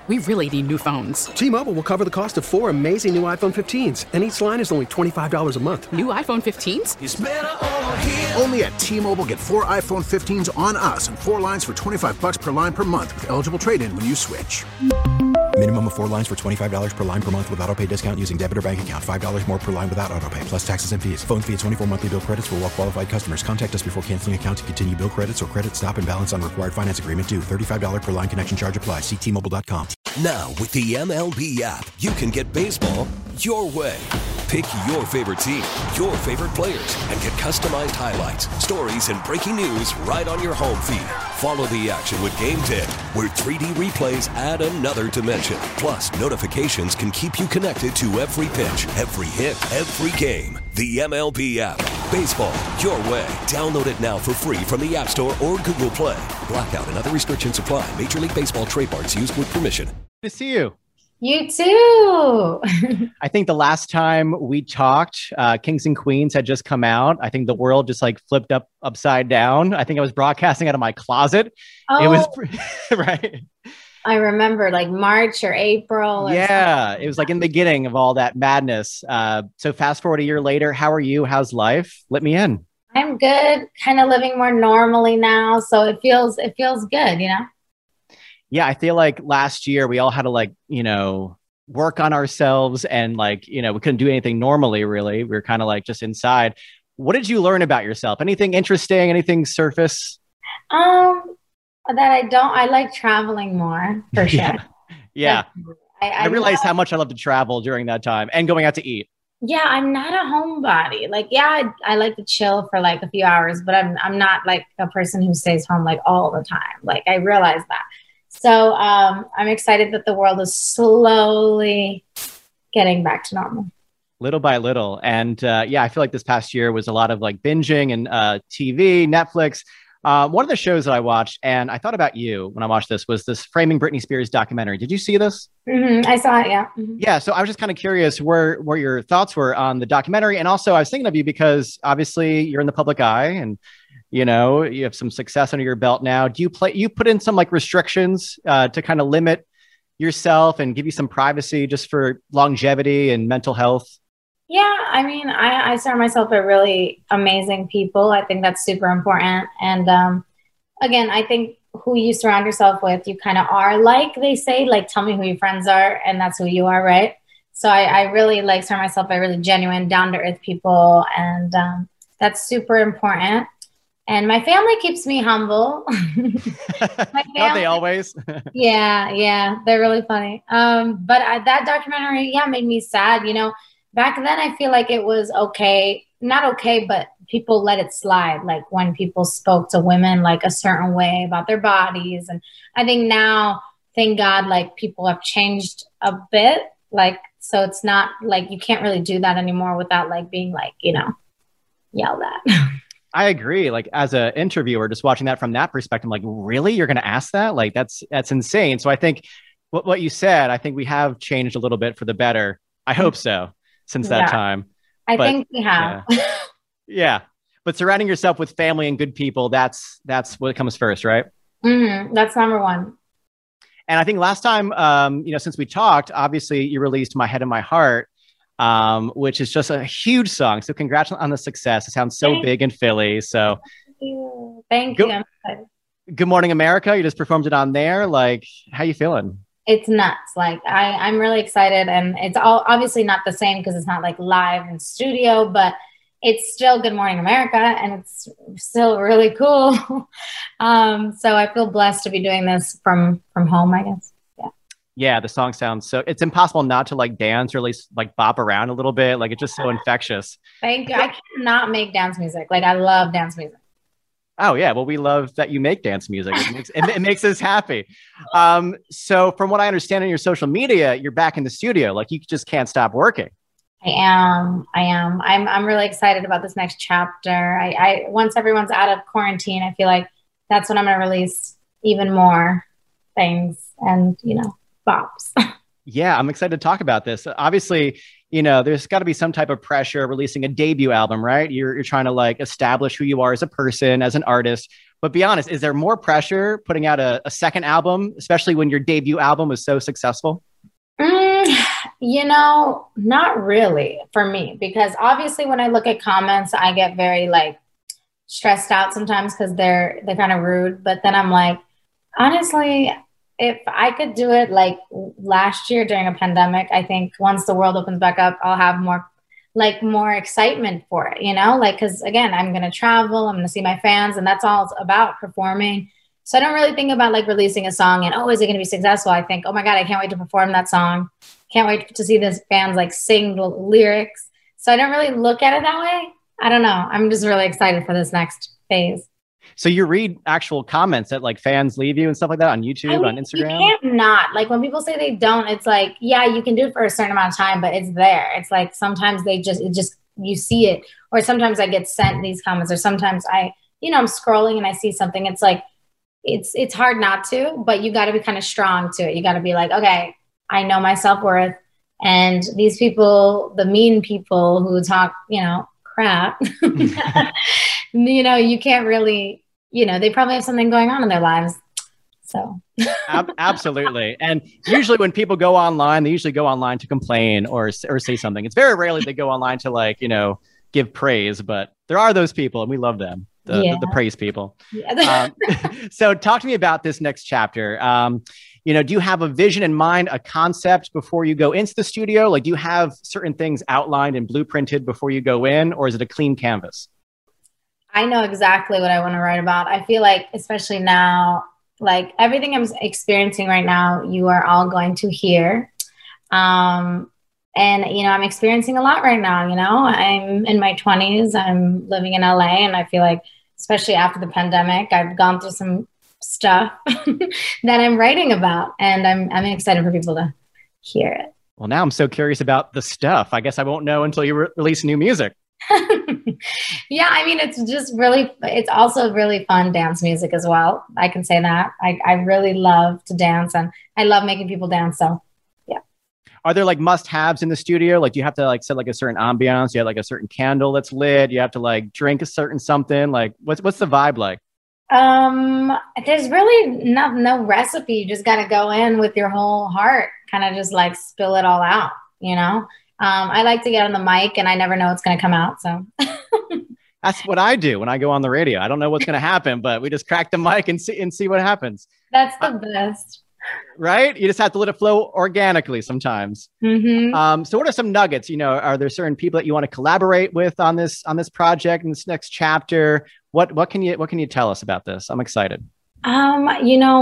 We really need new phones. T-Mobile will cover the cost of 4 amazing new iPhone 15s, and each line is only $25 a month. New iPhone 15s? It's better over here. Only at T-Mobile, get 4 iPhone 15s on us and 4 lines for $25 per line per month with eligible trade-in when you switch. Minimum of 4 lines for $25 per line per month with autopay discount using debit or bank account. $5 more per line without autopay, plus taxes and fees. Phone fee at 24 monthly bill credits for well-qualified customers. Contact us before canceling account to continue bill credits or credit stop and balance on required finance agreement due. $35 per line connection charge applies. See T-Mobile.com. Now, with the MLB app, you can get baseball your way. Pick your favorite team, your favorite players, and get customized highlights, stories, and breaking news right on your home feed. Follow the action with Game Day, where 3D replays add another dimension. Plus, notifications can keep you connected to every pitch, every hit, every game. The MLB app. Baseball your way. Download it now for free from the App Store or Google Play. Blackout and other restrictions apply. Major League Baseball trademarks used with permission. Good to see you. You too. I think the last time we talked, Kings and Queens had just come out. I think the world just like flipped upside down. I think I was broadcasting out of my closet. Oh, it was right. I remember like March or April. It was like in the beginning of all that madness. So fast forward a year later, how are you? How's life? Let me in. I'm good. Kind of living more normally now. So it feels good, you know? Yeah, I feel like last year we all had to work on ourselves and we couldn't do anything normally, really. We were kind of like just inside. What did you learn about yourself? Anything interesting? Anything surface? I like traveling more for sure. Yeah. I realized how much I love to travel during that time and going out to eat. Yeah, I'm not a homebody. I like to chill for like a few hours, but I'm not like a person who stays home like all the time. Like I realize that. So I'm excited that the world is slowly getting back to normal. Little by little. And I feel like this past year was a lot of like binging and TV, Netflix. One of the shows that I watched, and I thought about you when I watched this, was this Framing Britney Spears documentary. Did you see this? Mm-hmm. I saw it, yeah. Mm-hmm. Yeah, so I was just kind of curious where your thoughts were on the documentary. And also I was thinking of you because obviously you're in the public eye and you have some success under your belt now. Do you put in some like restrictions to kind of limit yourself and give you some privacy just for longevity and mental health? Yeah, I mean, I surround myself with really amazing people. I think that's super important. And again, I think who you surround yourself with, you kind of are. Like they say, like, tell me who your friends are, and that's who you are, right? So I really surround myself by really genuine, down-to-earth people, and that's super important. And my family keeps me humble. Aren't they always? Yeah, they're really funny. But that documentary, made me sad. Back then, I feel like it was okay, not okay, but people let it slide. Like when people spoke to women like a certain way about their bodies. And I think now, thank God, like people have changed a bit. Like, so it's not like you can't really do that anymore without like being like, yelled at. I agree. Like as an interviewer, just watching that from that perspective, I'm like, really? You're going to ask that? Like, that's insane. So I think what you said, I think we have changed a little bit for the better. I hope so. Since that time. I think we have. Yeah. But surrounding yourself with family and good people, that's what comes first, right? Mm-hmm. That's number one. And I think last time, since we talked, obviously you released My Head and My Heart, which is just a huge song. So congrats on the success. It sounds so big in Philly. So Thank you. Good Morning America. You just performed it on there. Like, how you feeling? It's nuts. Like I'm really excited, and it's all obviously not the same because it's not like live in studio, but it's still Good Morning America and it's still really cool. So I feel blessed to be doing this from home, I guess. Yeah. The song sounds so, it's impossible not to like dance or at least like bop around a little bit. Like it's just so infectious. Thank you. I cannot make dance music. Like I love dance music. Oh yeah. Well, we love that you make dance music. It makes us happy. So from what I understand on your social media, you're back in the studio. Like you just can't stop working. I am. I'm really excited about this next chapter. I once everyone's out of quarantine, I feel like that's when I'm going to release even more things and, bops. Yeah, I'm excited to talk about this. Obviously, there's got to be some type of pressure releasing a debut album, right? You're trying to like establish who you are as a person, as an artist. But be honest, is there more pressure putting out a second album, especially when your debut album was so successful? Not really for me, because obviously when I look at comments, I get very like stressed out sometimes because they're kind of rude. But then I'm like, honestly, if I could do it like last year during a pandemic, I think once the world opens back up, I'll have more excitement for it, because again, I'm going to travel, I'm going to see my fans, and that's all it's about, performing. So I don't really think about like releasing a song and, oh, is it going to be successful? I think, oh my God, I can't wait to perform that song. Can't wait to see this fans like sing the lyrics. So I don't really look at it that way. I don't know. I'm just really excited for this next phase. So you read actual comments that like fans leave you and stuff like that on YouTube, on Instagram? You can't not. Like when people say they don't, it's like, yeah, you can do it for a certain amount of time, but it's there. It's like sometimes you see it. Or sometimes I get sent these comments, or sometimes I'm scrolling and I see something. It's like, it's hard not to, but you got to be kind of strong to it. You got to be like, okay, I know my self-worth, and these people, the mean people who talk, crap, you can't really, they probably have something going on in their lives. So absolutely. And usually when people go online, they usually go online to complain or say something. It's very rarely they go online to give praise, but there are those people and we love them. The praise people. Yeah. So talk to me about this next chapter. Do you have a vision in mind, a concept before you go into the studio? Like, do you have certain things outlined and blueprinted before you go in, or is it a clean canvas? I know exactly what I want to write about. I feel like, especially now, like everything I'm experiencing right now, you are all going to hear. And, I'm experiencing a lot right now. I'm in my 20s. I'm living in LA, and I feel like, especially after the pandemic, I've gone through some stuff that I'm writing about, and I'm excited for people to hear it. Well, now I'm so curious about the stuff. I guess I won't know until you release new music. Yeah, it's also really fun dance music as well. I can say that. I really love to dance, and I love making people dance. So yeah. Are there like must-haves in the studio? Like, do you have to like set like a certain ambiance? You have like a certain candle that's lit. You have to like drink a certain something. Like, what's the vibe like? There's really no recipe. You just got to go in with your whole heart, kind of just like spill it all out, I like to get on the mic and I never know what's going to come out. So that's what I do when I go on the radio. I don't know what's going to happen, but we just crack the mic and see what happens. That's the best. Right? You just have to let it flow organically sometimes. Mm-hmm. So what are some nuggets? Are there certain people that you want to collaborate with on this project in this next chapter? What can you tell us about this? I'm excited. I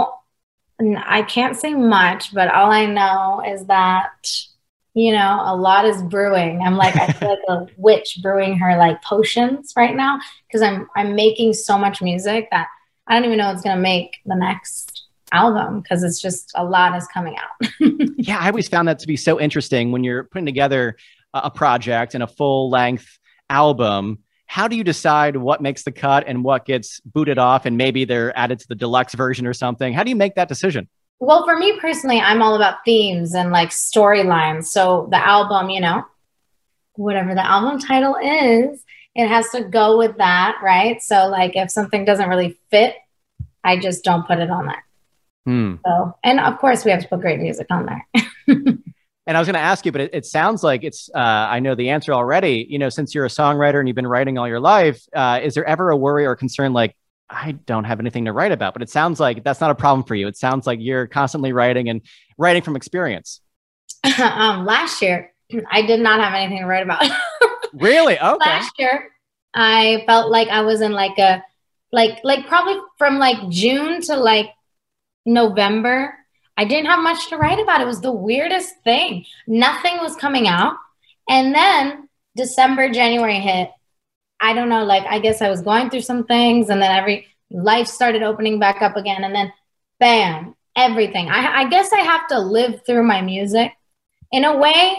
can't say much, but all I know is that, a lot is brewing. I feel like a witch brewing her like potions right now, because I'm making so much music that I don't even know what's going to make the next album, because it's just a lot is coming out. Yeah, I always found that to be so interesting when you're putting together a project and a full length album. How do you decide what makes the cut and what gets booted off and maybe they're added to the deluxe version or something? How do you make that decision? Well, for me personally, I'm all about themes and like storylines. So the album, whatever the album title is, it has to go with that, right? So like if something doesn't really fit, I just don't put it on there. So, and of course we have to put great music on there. And I was going to ask you, but it sounds like it's, I know the answer already, since you're a songwriter and you've been writing all your life, is there ever a worry or concern like, I don't have anything to write about? But it sounds like that's not a problem for you. It sounds like you're constantly writing and writing from experience. Last year, I did not have anything to write about. Really? Okay. Last year, I felt like I was in like a, like probably from like June to like November, I didn't have much to write about. It was the weirdest thing. Nothing was coming out. And then December, January hit. I don't know, like, I guess I was going through some things, and then life started opening back up again. And then bam, everything. I guess I have to live through my music. In a way,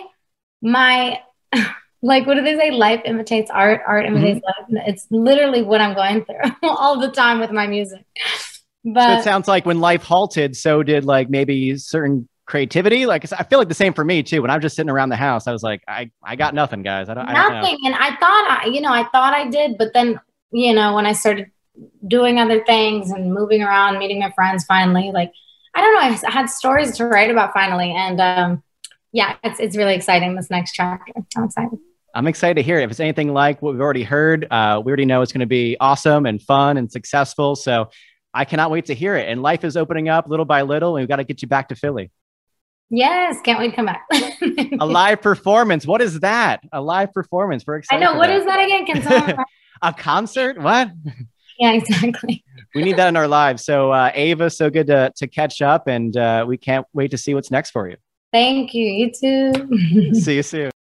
like, what do they say? Life imitates art, art imitates life. It's literally what I'm going through all the time with my music. But so it sounds like when life halted, so did like maybe certain creativity. Like, I feel like the same for me too. When I'm just sitting around the house, I was like, I got nothing, guys. I don't know. And I thought I thought I did, but then, when I started doing other things and moving around, meeting my friends finally. Like, I don't know, I had stories to write about finally. And yeah, it's really exciting, this next chapter. I'm excited. I'm excited to hear it. If it's anything like what we've already heard, we already know it's going to be awesome and fun and successful. So I cannot wait to hear it. And life is opening up little by little, and we've got to get you back to Philly. Yes, can't wait to come back. A live performance. What is that? A live performance. We're excited. I know. What is that again? Can someone... A concert? What? Yeah, exactly. We need that in our lives. So Ava, so good to catch up, and we can't wait to see what's next for you. Thank you. You too. See you soon.